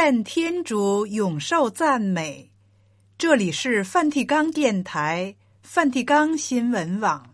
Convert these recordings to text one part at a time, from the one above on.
愿天主永受赞美。这里是梵蒂冈电台、梵蒂冈新闻网。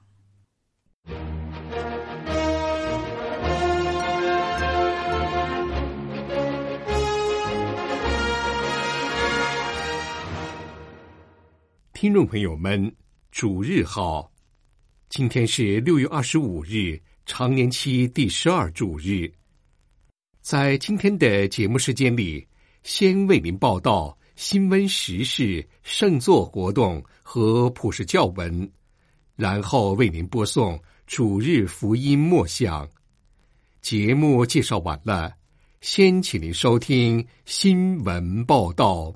听众朋友们，主日好！今天是6月25日，常年期第12主日。在今天的节目时间里，先为您报道新闻时事、圣座活动和普世教文，然后为您播送主日福音默想。节目介绍完了，先请您收听新闻报道。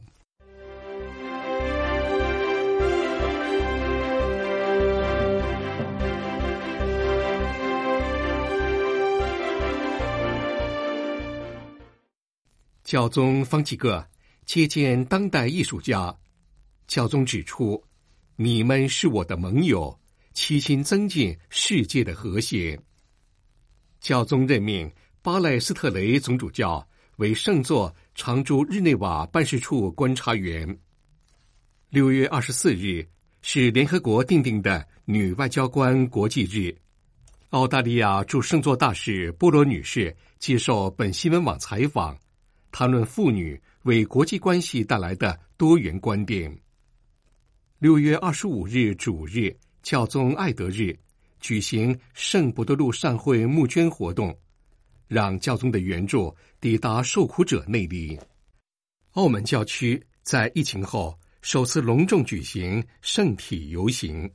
教宗方济各接见当代艺术家，教宗指出，你们是我的盟友，齐心增进世界的和谐。教宗任命巴赖斯特雷总主教为圣座常驻日内瓦办事处观察员。6月24日是联合国订定的女外交官国际日。澳大利亚驻圣座大使波罗女士接受本新闻网采访，谈论妇女为国际关系带来的多元观点。6月25日主日，教宗爱德日举行圣伯多禄善会募捐活动，让教宗的援助抵达受苦者那里。澳门教区在疫情后首次隆重举行圣体游行。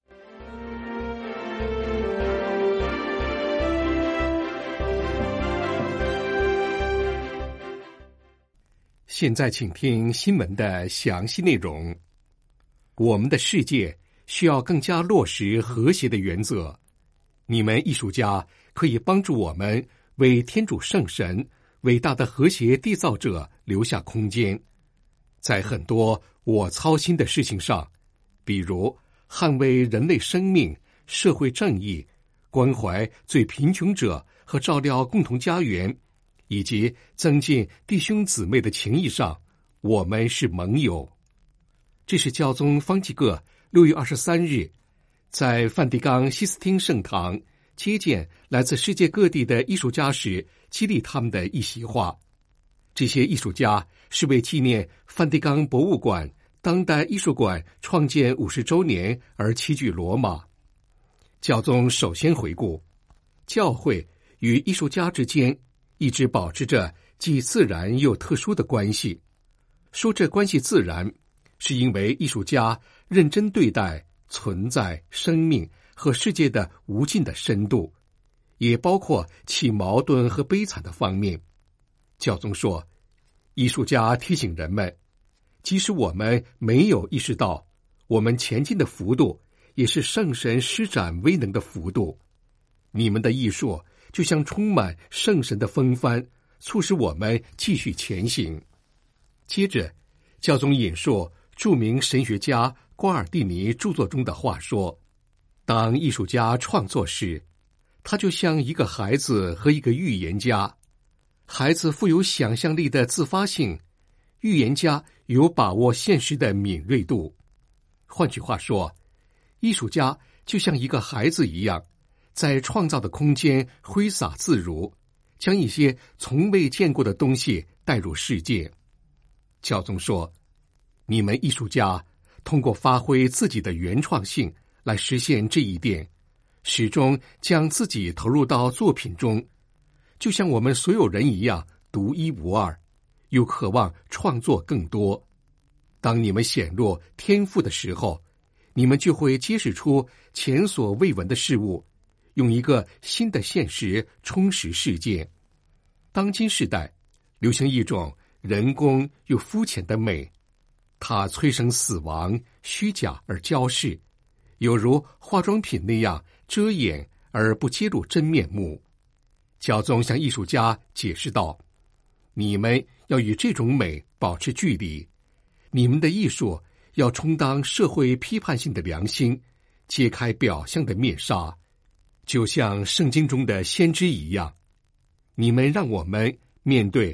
现在请听新闻的详细内容。我们的世界需要更加落实和谐的原则。你们艺术家可以帮助我们为天主圣神伟大的和谐缔造者留下空间。在很多我操心的事情上，比如捍卫人类生命、社会正义、关怀最贫穷者和照料共同家园，以及增进弟兄姊妹的情谊上，我们是盟友。这是教宗方济各6月23日在梵蒂冈西斯汀圣堂接见来自世界各地的艺术家时激励他们的一席话。这些艺术家是为纪念梵蒂冈博物馆当代艺术馆创建50周年而齐聚罗马。教宗首先回顾，教会与艺术家之间一直保持着既自然又特殊的关系。说这关系自然，是因为艺术家认真对待存在、生命和世界的无尽的深度，也包括其矛盾和悲惨的方面。教宗说，艺术家提醒人们，即使我们没有意识到，我们前进的幅度也是圣神施展威能的幅度。你们的艺术就像充满圣神的风帆，促使我们继续前行。接着，教宗引述著名神学家瓜尔蒂尼著作中的话说，当艺术家创作时，他就像一个孩子和一个预言家。孩子富有想象力的自发性，预言家有把握现实的敏锐度。换句话说，艺术家就像一个孩子一样，在创造的空间挥洒自如，将一些从未见过的东西带入世界。教宗说，你们艺术家通过发挥自己的原创性来实现这一点，始终将自己投入到作品中，就像我们所有人一样独一无二，又渴望创作更多。当你们显露天赋的时候，你们就会揭示出前所未闻的事物，用一个新的现实充实世界。当今世代流行一种人工又肤浅的美，它催生死亡、虚假而骄饰，有如化妆品那样遮掩而不揭露真面目。教宗向艺术家解释道，你们要与这种美保持距离，你们的艺术要充当社会批判性的良心，揭开表象的面纱，就像圣经中的先知一样。你们让我们面对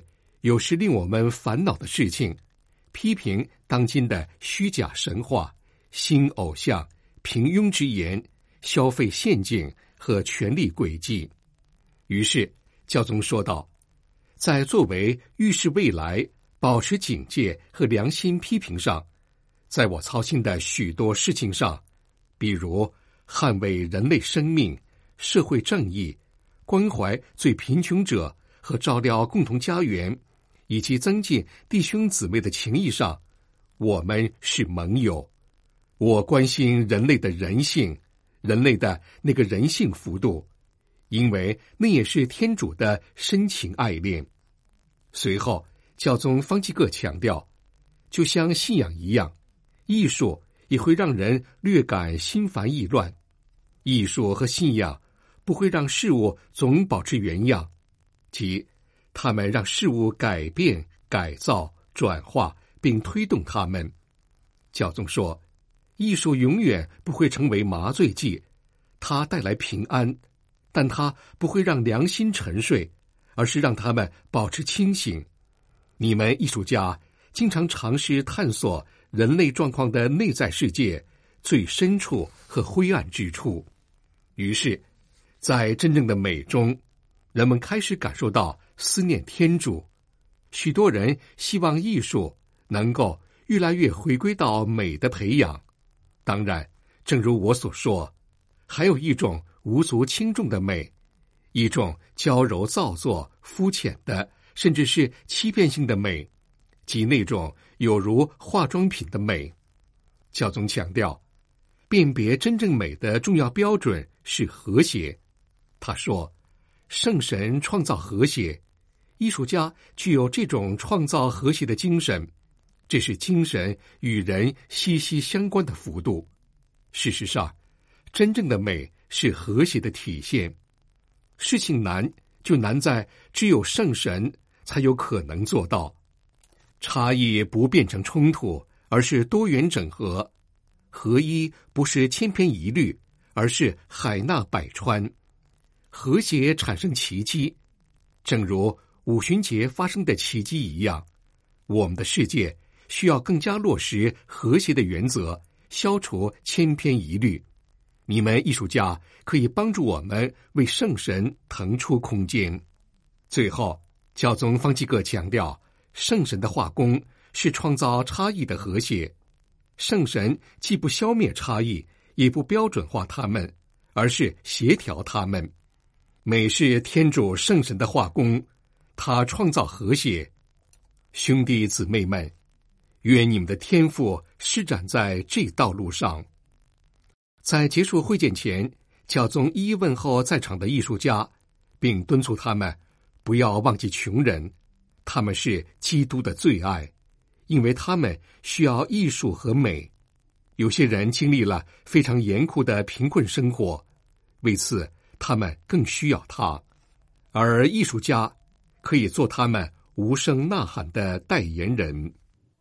有时令我们烦恼的事情，批评当今的虚假神话、新偶像、平庸之言、消费陷阱和权力诡计。于是教宗说道，在作为预示未来、保持警戒和良心批评上，在我操心的许多事情上，比如捍卫人类生命、社会正义、关怀最贫穷者和照料共同家园，以及增进弟兄姊妹的情谊上，我们是盟友。我关心人类的人性，人类的那个人性幅度，因为那也是天主的深情爱恋。随后教宗方济各强调，就像信仰一样，艺术也会让人略感心烦意乱。艺术和信仰不会让事物总保持原样，即它们让事物改变、改造、转化并推动它们。教宗说，艺术永远不会成为麻醉剂，它带来平安，但它不会让良心沉睡，而是让他们保持清醒。你们艺术家经常尝试探索人类状况的内在世界最深处和灰暗之处，于是在真正的美中，人们开始感受到思念天主。许多人希望艺术能够越来越回归到美的培养。当然，正如我所说，还有一种无足轻重的美，一种娇柔造作、肤浅的，甚至是欺骗性的美，即那种有如化妆品的美。教宗强调，辨别真正美的重要标准是和谐。他说，圣神创造和谐，艺术家具有这种创造和谐的精神，这是精神与人息息相关的幅度。事实上，真正的美是和谐的体现。事情难就难在只有圣神才有可能做到。差异不变成冲突，而是多元整合；合一不是千篇一律，而是海纳百川。和谐产生奇迹，正如五旬节发生的奇迹一样，我们的世界需要更加落实和谐的原则，消除千篇一律。你们艺术家可以帮助我们为圣神腾出空间。最后，教宗方济各强调，圣神的画工是创造差异的和谐。圣神既不消灭差异，也不标准化它们，而是协调它们。美是天主圣神的画工，他创造和谐。兄弟姊妹们，愿你们的天赋施展在这道路上。在结束会见前，教宗一一问候在场的艺术家，并敦促他们不要忘记穷人，他们是基督的最爱，因为他们需要艺术和美。有些人经历了非常严酷的贫困生活，为此他们更需要它，而艺术家可以做他们无声呐喊的代言人。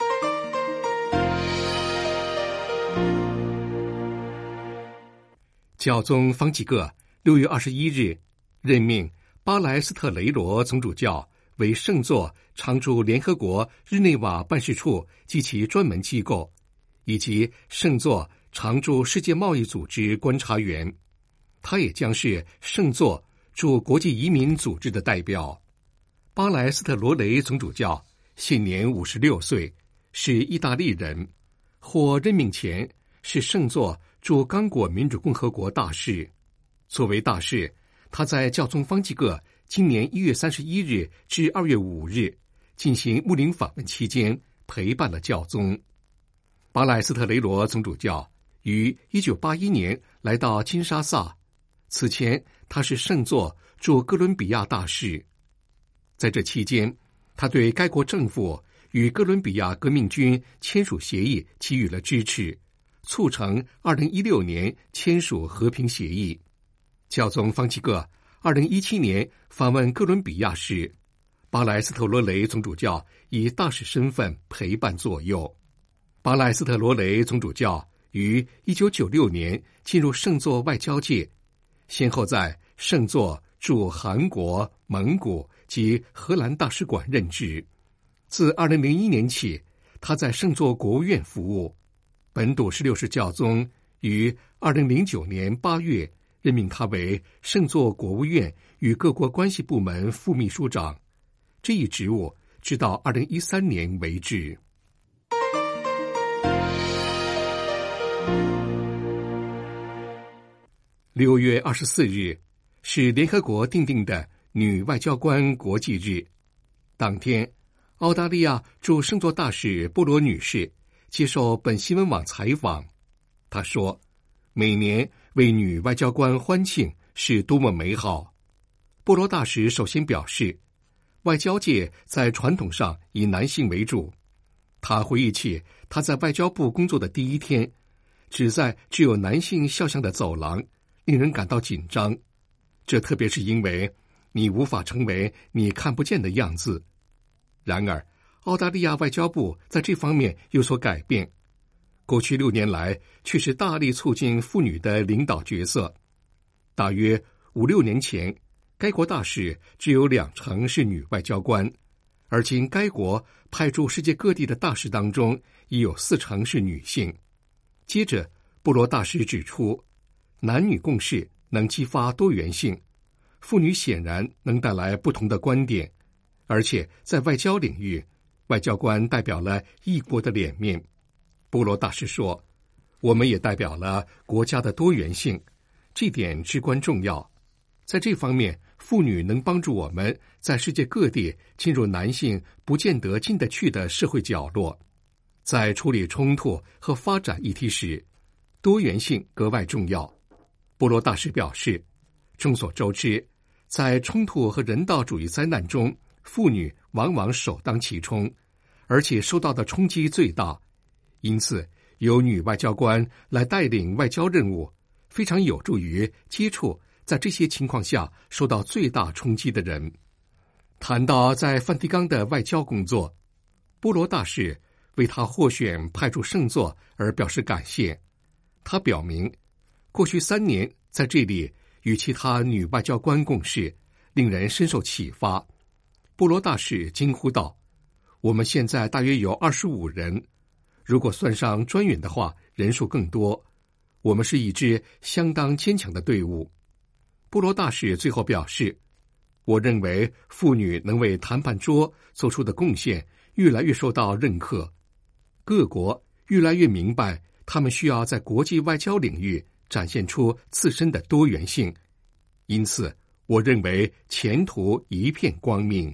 教宗方济各6月21日任命巴莱斯特雷罗总主教为圣座常驻联合国日内瓦办事处及其专门机构，以及圣座常驻世界贸易组织观察员。他也将是圣座驻国际移民组织的代表。巴莱斯特罗雷总主教现年56岁，是意大利人，获任命前是圣座驻刚果民主共和国大使。作为大使，他在教宗方济各今年1月31日至2月5日进行牧灵访问期间陪伴了教宗。巴莱斯特雷罗总主教于1981年来到金沙萨，此前他是圣座驻哥伦比亚大使。在这期间，他对该国政府与哥伦比亚革命军签署协议给予了支持，促成2016年签署和平协议。教宗方济各2017年访问哥伦比亚时，巴莱斯特罗雷总主教以大使身份陪伴左右。巴莱斯特罗雷总主教于1996年进入圣座外交界，先后在圣座驻韩国、蒙古及荷兰大使馆任职。 自2001年起，他在圣座国务院服务。本笃16世教宗于2009年8月任命他为圣座国务院与各国关系部门副秘书长，这一职务直到2013年为止。6月24日是联合国订定的女外交官国际日。当天，澳大利亚驻圣座大使波罗女士接受本新闻网采访，她说：“每年为女外交官欢庆是多么美好。”波罗大使首先表示，外交界在传统上以男性为主。他回忆起他在外交部工作的第一天，只在只有男性肖像的走廊，令人感到紧张。这特别是因为你无法成为你看不见的样子。然而，澳大利亚外交部在这方面有所改变。过去6年来，却是大力促进妇女的领导角色。大约5-6年前，该国大使只有20%是女外交官，而今该国派驻世界各地的大使当中，已有40%是女性。接着，波罗大使指出，男女共事能激发多元性，妇女显然能带来不同的观点，而且在外交领域，外交官代表了异国的脸面。波罗大使说，我们也代表了国家的多元性，这点至关重要。在这方面，妇女能帮助我们在世界各地进入男性不见得进得去的社会角落。在处理冲突和发展议题时，多元性格外重要。波罗大使表示，众所周知，在冲突和人道主义灾难中，妇女往往首当其冲，而且受到的冲击最大。因此，由女外交官来带领外交任务，非常有助于接触在这些情况下受到最大冲击的人。谈到在梵蒂冈的外交工作，波罗大使为他获选派驻圣座而表示感谢。他表明，过去3年在这里与其他女外交官共事，令人深受启发。波罗大使惊呼道：“我们现在大约有25人，如果算上专员的话，人数更多。我们是一支相当坚强的队伍。”波罗大使最后表示，我认为妇女能为谈判桌做出的贡献越来越受到认可，各国越来越明白他们需要在国际外交领域展现出自身的多元性，因此我认为前途一片光明。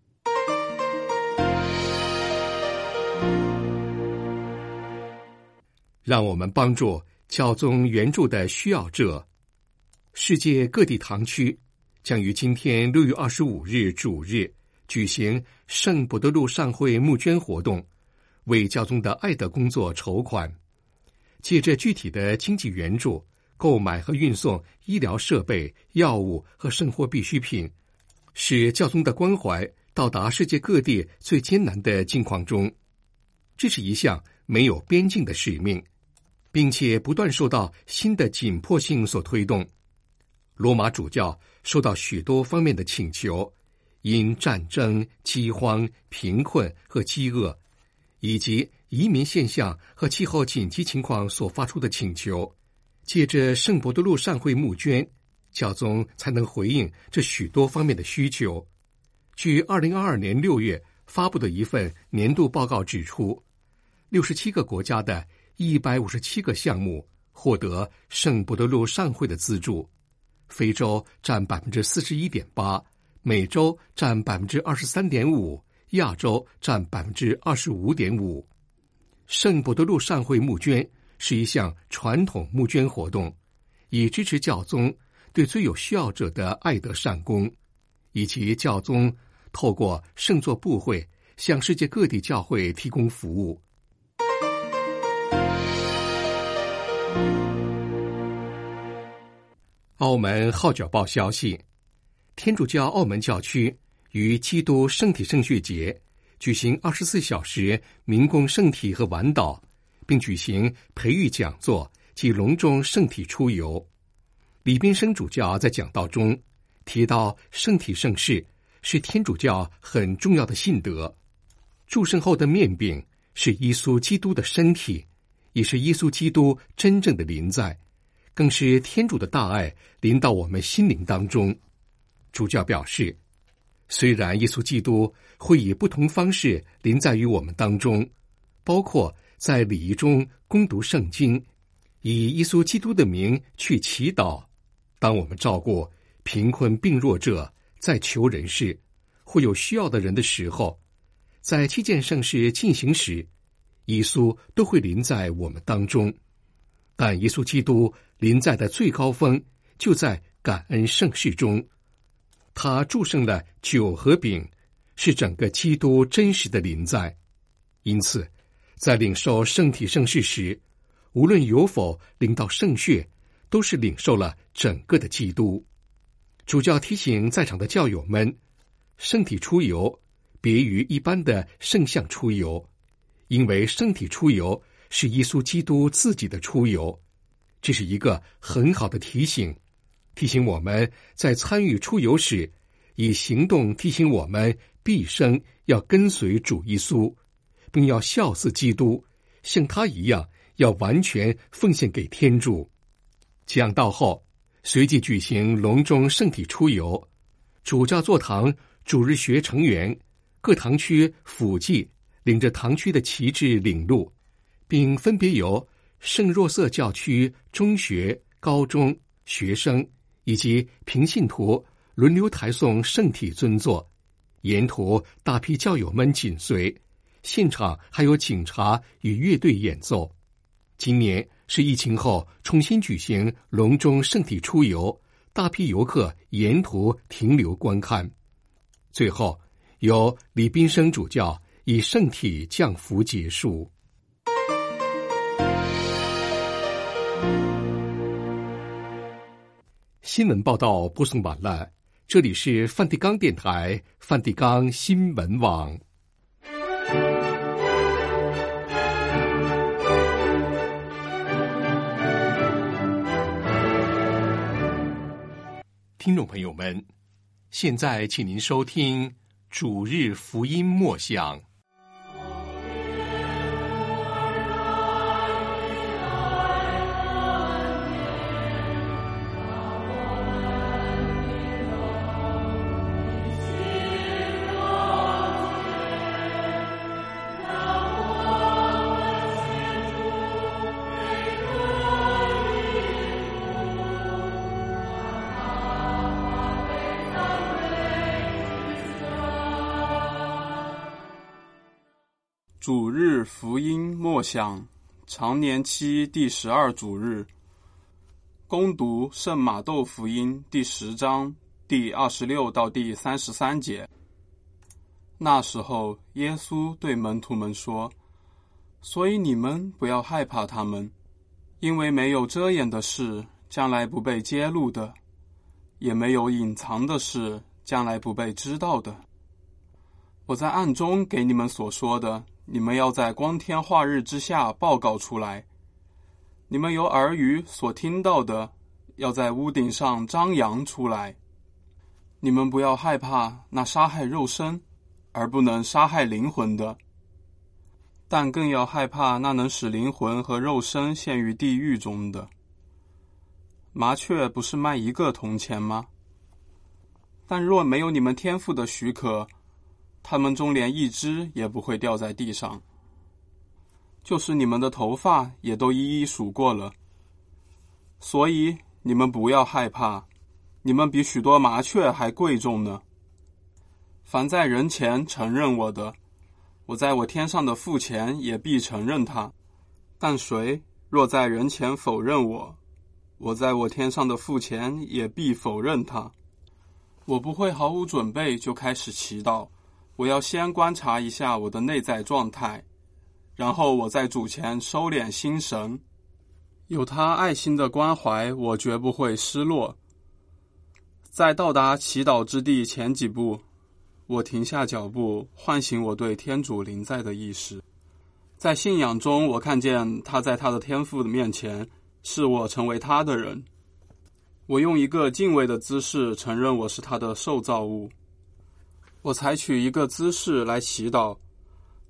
让我们帮助教宗援助的需要者。世界各地堂区将于今天6月25日主日举行圣伯多禄上会募捐活动，为教宗的爱德工作筹款。借着具体的经济援助，购买和运送医疗设备、药物和生活必需品，使教宗的关怀到达世界各地最艰难的境况中。这是一项没有边境的使命，并且不断受到新的紧迫性所推动。罗马主教受到许多方面的请求，因战争、饥荒、贫困和饥饿，以及移民现象和气候紧急情况所发出的请求，借着圣伯多禄上会募捐，教宗才能回应这许多方面的需求。据2022年6月发布的一份年度报告指出，67个国家的157个项目获得圣伯多禄上会的资助，非洲占 41.8%， 美洲占 23.5%， 亚洲占 25.5%。 圣伯多禄上会募捐是一项传统募捐活动，以支持教宗对最有需要者的爱德善功，以及教宗透过圣座部会向世界各地教会提供服务。澳门号角报消息，天主教澳门教区于基督圣体圣血节举行24小时民供圣体和晚祷，并举行培育讲座及隆重圣体出游。李斌生主教在讲道中提到，圣体圣事是天主教很重要的信德。 祝圣后的面饼是耶稣基督的身体，也是耶稣基督真正的临在，更是天主的大爱临到我们心灵当中。主教表示，虽然耶稣基督会以不同方式临在于我们当中，包括在礼仪中恭读圣经，以耶稣基督的名去祈祷，当我们照顾贫困病弱者，在求人事或有需要的人的时候，在7件圣事进行时，耶稣都会临在我们当中。但耶稣基督临在的最高峰就在感恩圣事中，他祝圣了酒和饼，是整个基督真实的临在。因此在领受圣体圣事时，无论有否领到圣血，都是领受了整个的基督。主教提醒在场的教友们，圣体出游别于一般的圣像出游，因为圣体出游是耶稣基督自己的出游。这是一个很好的提醒，提醒我们在参与出游时，以行动提醒我们毕生要跟随主耶稣，并要效似基督，像他一样要完全奉献给天主。讲道后，随即举行隆重圣体出游，主教座堂主日学成员、各堂区辅祭领着堂区的旗帜领路，并分别由圣若瑟教区中学、高中学生以及平信徒轮流抬送圣体尊座，沿途大批教友们紧随，现场还有警察与乐队演奏。今年是疫情后重新举行隆重圣体出游，大批游客沿途停留观看。最后由李斌生主教以圣体降福结束。新闻报道播送完了，这里是梵蒂冈电台梵蒂冈新闻网。听众朋友们，现在请您收听主日福音默想。 主日福音默想，常年期第12主日，恭读圣马窦福音第10章第26到第33节。那时候，耶稣对门徒们说：“所以你们不要害怕他们，因为没有遮掩的事，将来不被揭露的，也没有隐藏的事，将来不被知道的。我在暗中给你们所说的，你们要在光天化日之下报告出来。你们由耳语所听到的，要在屋顶上张扬出来。你们不要害怕那杀害肉身而不能杀害灵魂的，但更要害怕那能使灵魂和肉身陷于地狱中的。麻雀不是卖1个铜钱吗？但若没有你们天父的许可，他们中连一只也不会掉在地上。就是你们的头发也都一一数过了。所以你们不要害怕，你们比许多麻雀还贵重呢。凡在人前承认我的，我在我天上的父前也必承认他。但谁若在人前否认我，我在我天上的父前也必否认他。我不会毫无准备就开始祈祷，我要先观察一下我的内在状态，然后我在主前收敛心神。有他爱心的关怀，我绝不会失落。在到达祈祷之地前几步，我停下脚步，唤醒我对天主临在的意识。在信仰中，我看见他在他的天父的面前，是我成为他的人。我用一个敬畏的姿势承认我是他的受造物。我采取一个姿势来祈祷，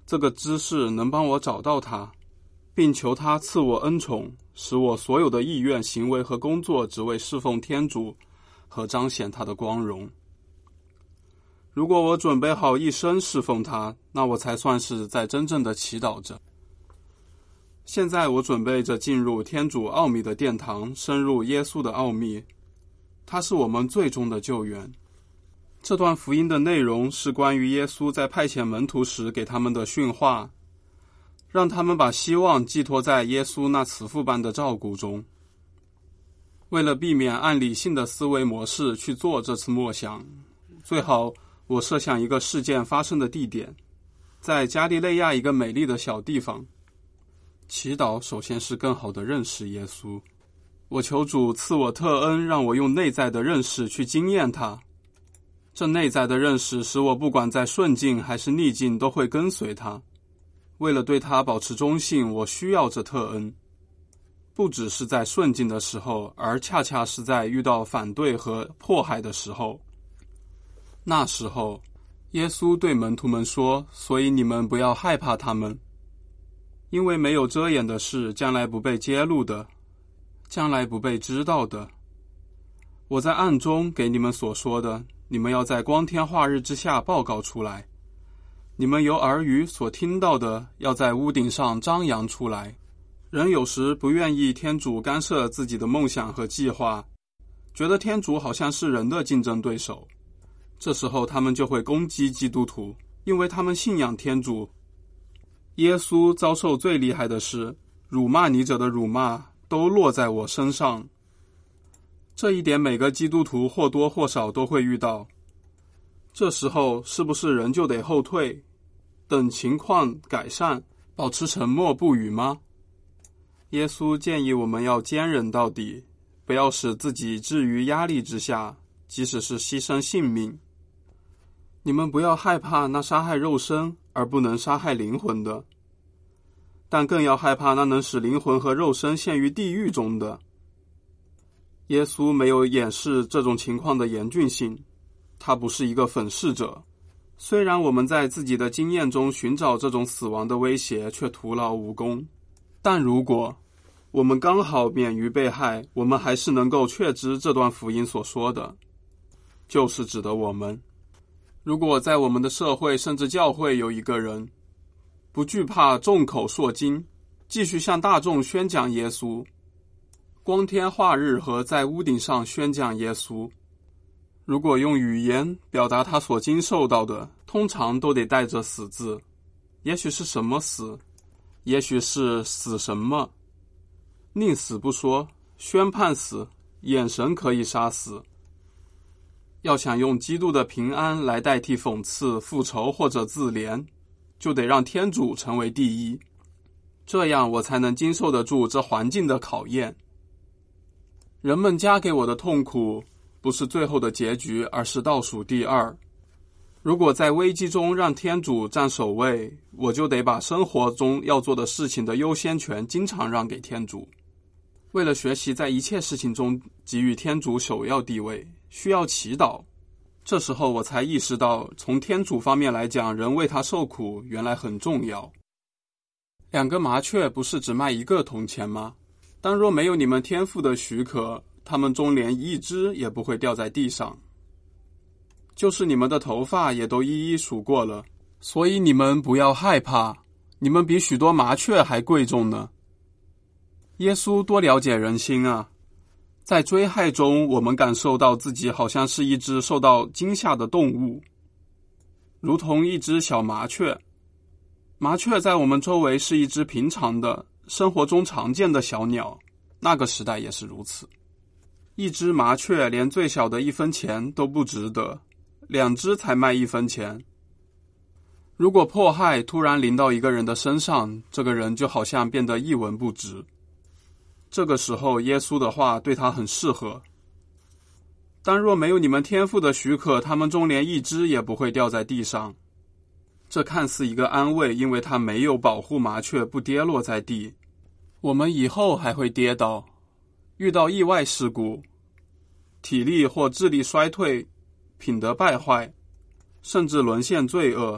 这个知识能帮我找到他，并求他赐我恩宠，使我所有的意愿、行为和工作只为侍奉天主和彰显他的光荣。如果我准备好一生侍奉他，那我才算是在真正的祈祷着。现在我准备着进入天主奥秘的殿堂，深入耶稣的奥秘，他是我们最终的救援。这段福音的内容是关于耶稣在派遣门徒时给他们的训话，让他们把希望寄托在耶稣那慈父般的照顾中。为了避免按理性的思维模式去做这次默想，最好我设想一个事件发生的地点，在加利肋亚一个美丽的小地方。祈祷首先是更好地认识耶稣，我求主赐我特恩，让我用内在的认识去经验他。这内在的认识使我不管在顺境还是逆境都会跟随他。为了对他保持忠信，我需要这特恩，不只是在顺境的时候，而恰恰是在遇到反对和迫害的时候。那时候，耶稣对门徒们说，所以你们不要害怕他们，因为没有遮掩的事，将来不被揭露的，将来不被知道的。我在暗中给你们所说的，你们要在光天化日之下报告出来。你们由耳语所听到的，要在屋顶上张扬出来。人有时不愿意天主干涉自己的梦想和计划，觉得天主好像是人的竞争对手。这时候他们就会攻击基督徒，因为他们信仰天主。耶稣遭受最厉害的是，辱骂你者的辱骂都落在我身上。这一点每个基督徒或多或少都会遇到。这时候是不是人就得后退，等情况改善，保持沉默不语吗？耶稣建议我们要坚忍到底，不要使自己置于压力之下，即使是牺牲性命。你们不要害怕那杀害肉身而不能杀害灵魂的，但更要害怕那能使灵魂和肉身陷于地狱中的。耶稣没有掩饰这种情况的严峻性，他不是一个粉饰者。虽然我们在自己的经验中寻找这种死亡的威胁，却徒劳无功，但如果我们刚好免于被害，我们还是能够确知这段福音所说的，就是指的我们。如果在我们的社会甚至教会有一个人不惧怕众口铄金，继续向大众宣讲耶稣，光天化日和在屋顶上宣讲耶稣，如果用语言表达他所经受到的，通常都得带着死字。也许是什么死，也许是死什么，宁死不说，宣判死，眼神可以杀死。要想用基督的平安来代替讽刺、复仇或者自怜，就得让天主成为第一，这样我才能经受得住这环境的考验。人们加给我的痛苦不是最后的结局，而是倒数第二。如果在危机中让天主占首位，我就得把生活中要做的事情的优先权经常让给天主。为了学习在一切事情中给予天主首要地位，需要祈祷。这时候我才意识到，从天主方面来讲，人为他受苦原来很重要。2个麻雀不是只卖1个铜钱吗？但若没有你们天父的许可，他们中连一只也不会掉在地上。就是你们的头发也都一一数过了，所以你们不要害怕，你们比许多麻雀还贵重呢。耶稣多了解人心啊！在追害中，我们感受到自己好像是一只受到惊吓的动物，如同一只小麻雀。麻雀在我们周围是一只平常的、生活中常见的小鸟，那个时代也是如此。一只麻雀连最小的1分钱都不值得，2只才卖1分钱。如果迫害突然临到一个人的身上，这个人就好像变得一文不值。这个时候耶稣的话对他很适合。但若没有你们天父的许可，他们中连一只也不会掉在地上。这看似一个安慰，因为他没有保护麻雀不跌落在地。我们以后还会跌倒，遇到意外事故，体力或智力衰退，品德败坏，甚至沦陷罪恶，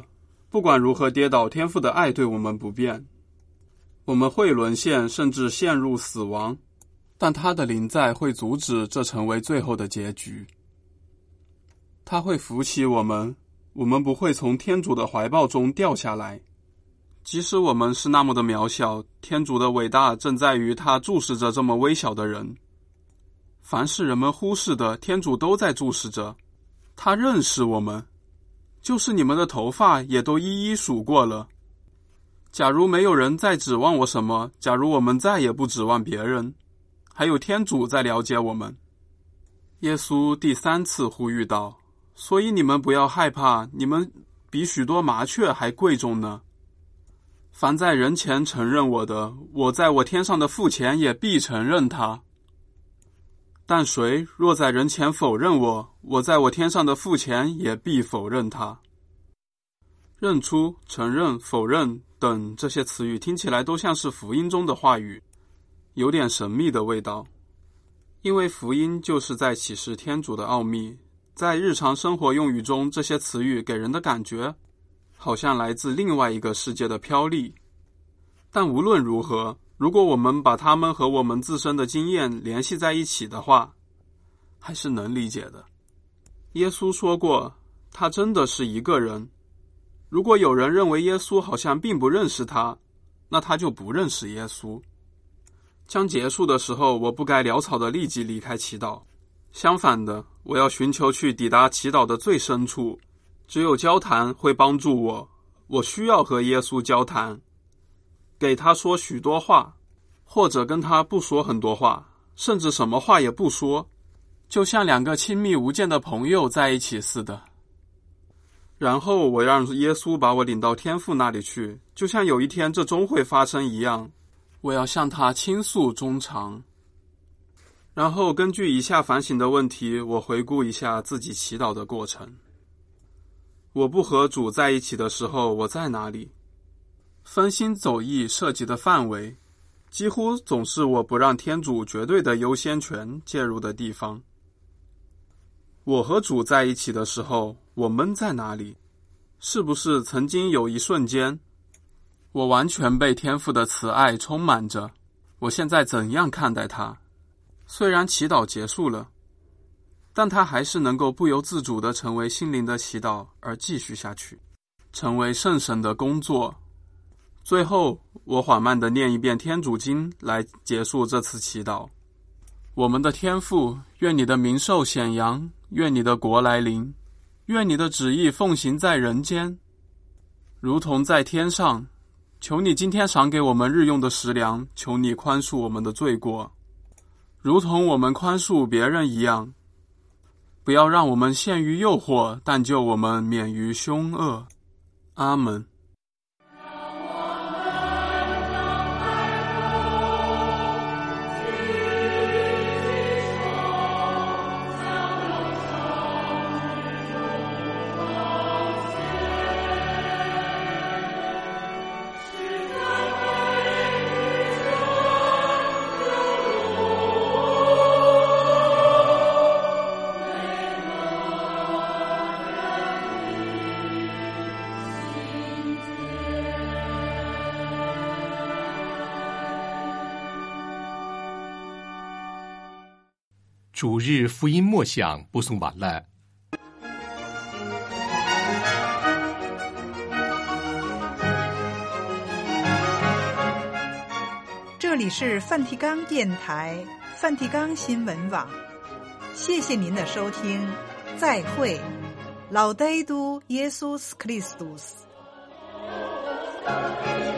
不管如何跌倒，天父的爱对我们不变。我们会沦陷，甚至陷入死亡，但他的临在会阻止这成为最后的结局。他会扶起我们，我们不会从天主的怀抱中掉下来。即使我们是那么的渺小，天主的伟大正在于他注视着这么微小的人。凡是人们忽视的，天主都在注视着。他认识我们，就是你们的头发也都一一数过了。假如没有人再指望我什么，假如我们再也不指望别人，还有天主在了解我们。耶稣第3次呼吁道，所以你们不要害怕，你们比许多麻雀还贵重呢。凡在人前承认我的，我在我天上的父前也必承认他。但谁若在人前否认我，我在我天上的父前也必否认他。认出、承认、否认等这些词语听起来都像是福音中的话语，有点神秘的味道。因为福音就是在启示天主的奥秘，在日常生活用语中，这些词语给人的感觉好像来自另外一个世界的飘丽。但无论如何，如果我们把它们和我们自身的经验联系在一起的话，还是能理解的。耶稣说过，他真的是一个人。如果有人认为耶稣好像并不认识他，那他就不认识耶稣。将结束的时候，我不该潦草地立即离开祈祷。相反的，我要寻求去抵达祈祷的最深处。只有交谈会帮助我，我需要和耶稣交谈，给他说许多话，或者跟他不说很多话，甚至什么话也不说，就像两个亲密无间的朋友在一起似的。然后我让耶稣把我领到天父那里去，就像有一天这终会发生一样。我要向他倾诉衷肠。然后根据以下反省的问题，我回顾一下自己祈祷的过程。我不和主在一起的时候，我在哪里？分心走意涉及的范围，几乎总是我不让天主绝对的优先权介入的地方。我和主在一起的时候，我们在哪里？是不是曾经有一瞬间，我完全被天父的慈爱充满着？我现在怎样看待他？虽然祈祷结束了，但他还是能够不由自主地成为心灵的祈祷而继续下去，成为圣神的工作。最后，我缓慢地念一遍天主经来结束这次祈祷。我们的天父，愿你的名受显扬，愿你的国来临，愿你的旨意奉行在人间，如同在天上。求你今天赏给我们日用的食粮，求你宽恕我们的罪过，如同我们宽恕别人一样。不要让我们陷于诱惑，但救我们免于凶恶。阿们。 主日福音默想播送完了。 这里是梵蒂冈电台梵蒂冈新闻网，谢谢您的收听，再会。Laudetur Jesus Christus。